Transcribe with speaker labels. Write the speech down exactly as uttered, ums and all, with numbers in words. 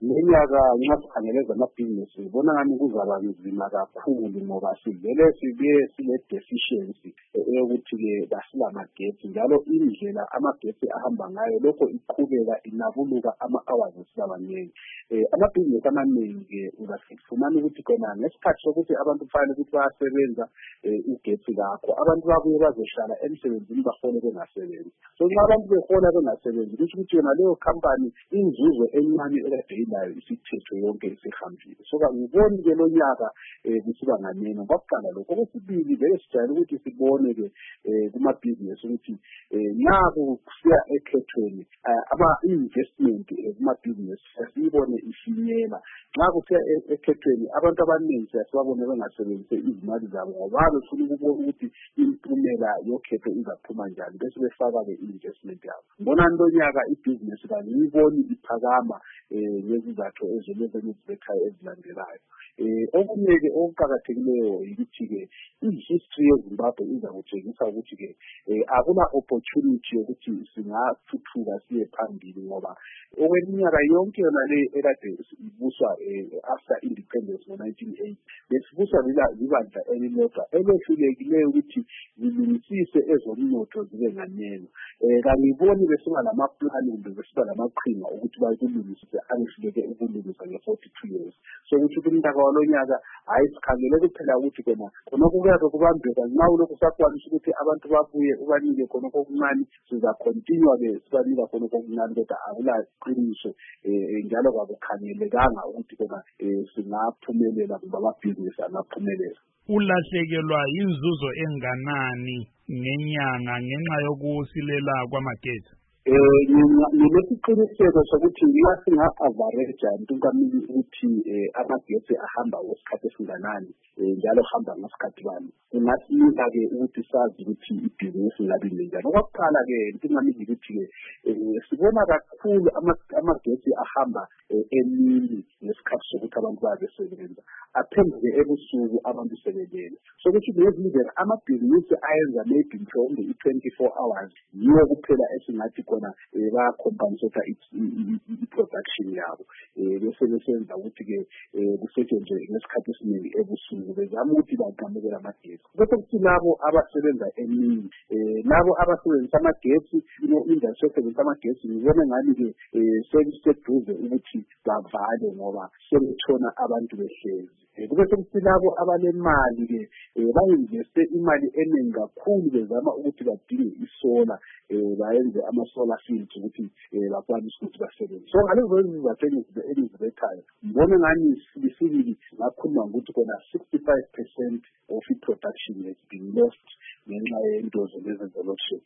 Speaker 1: lenyaka nxa sikhangeleza amabhizinisi ngibona ngani kuzaba nzima kakhulu ngoba sivele sibuye sile deficiency eyokuthi-ke kasilamagetsi njalo indlela amagetsi ahamba ngayo lokho iqhubeka inabuluka ama-hours esilabanengi. Um amabhizinisi amaningi-ke uzafumana ukuthi khona ngesikhathi sokuthi abantu kufanele ukuthi bayasebenza um ugetsi kakho abantu babuye bazohlala emsebenzini bahole bengasebenzi. So nxa abantu behola bengasebenzi kusho ukuthi yona leyo khampani inzuzo encane ekade ilayo isithethwe yonke isihambile. So kangiboni-ke lo nyaka um kusiba nganeno kwakuqala lokho. Okwesibili vele sijayele ukuthi sibone-ke um kumabhizinisi ukuthi um nako kusiya ekhethweni ama-investment kumabhizinisi siyibone ifinyela. Nxa kusiya ekhethweni abantu abaningi siyasibabone bengasebenzise izimali zabo ngoba befuna ukubona ukuthi impumela yokhetho izaphuma njani bese befaka-ke i-investment yabo. Ngibonani lo nyaka ibhizinisi kangiyiboni iphakama um ngezizathu ezilezenizibethayo ezilandelayo. Um okunye-ke okuqakathekileyo yikuthi-ke i-history yeZimbabwe iza kutshengisa ukuthi-ke um akuna opportunity yokuthi singathuthuka siye phambili ngoba okweminyaka yonke yona le ekade ibuswa after independence ngo-nineteen eighty besibuswa libandla elilodwa elehlulekileyo ukuthi zilungisise ezomnotho zibe nganeno. Um kangiboni besiba lamaplani kumbe besiba lamaqhinga ukuthi bakulungisise angihluleke ukulungisa nge-forty-two years. So ukuthi umntaka walo nyaka hayi sikhangele kuphela ukuthi kona khonokho kuyabe kubambeka nxa ulokhu sakwanisa ukuthi abantu babuye ubanike khonokho okuncane sizakhontinua-ke sibanika khonokho okuncane kodwa akula qiniso um njalo kakukhangelekanga ukuthi kona um singaphumelela kumbe amabhizinisi angaphumelela.
Speaker 2: Ulahlekelwa inzuzo enganani ngenyanga ngenxa yokusilela kwamagetsi?
Speaker 1: Um nginesiqiniseko sokuthi nxa singa-avareja ntukamili ukuthi um amagetsi ahamba ngesikhathi esinganani um njalo hamba ngesikhathi bani kungasinika-ke ukuthi sazi ukuthi ibhizinisi ngabile njani. Okwakuqala-ke ntukamili ukuthi-ke um sibona kakhulu amagetsi ahamba emini ngesikhathi sokuthi abantu bayabesebenza aphenduke ebusuku abantu sebelele. So ukuthi ngezindlela amabhizinisi ayenza maybe mhlawumbe i-twenty-four hours yiyo kuphela esingathi khona um bayacompensata i-production yabo um bese besenza ukuthi-ke um kusetshenzwe ngesikhathi esiningi ebusuku bezama ukuthi banqamukele amagetsi. Bese kuthi labo abasebenza emini um labo abasebenzisa amagetsi industry esebenzisa amagetsi ngibona ngani-ke um sekuseduze ukuthi bavale ngoba sebetshona abantu behlezi. Kube sekuthi labo abalemali-ke um ba-investe imali eningi kakhulu bezama ukuthi badinge isola um bayenze ama-solar fields ukuthi um bakwanise ukuthi basebenze. So ngalezo zizathu engizibethayo ngibona ngani sibisibili ngakhuluma ngokuthi khona sixty-five percent of i-production has been lost ngenxa yento zolezi zelo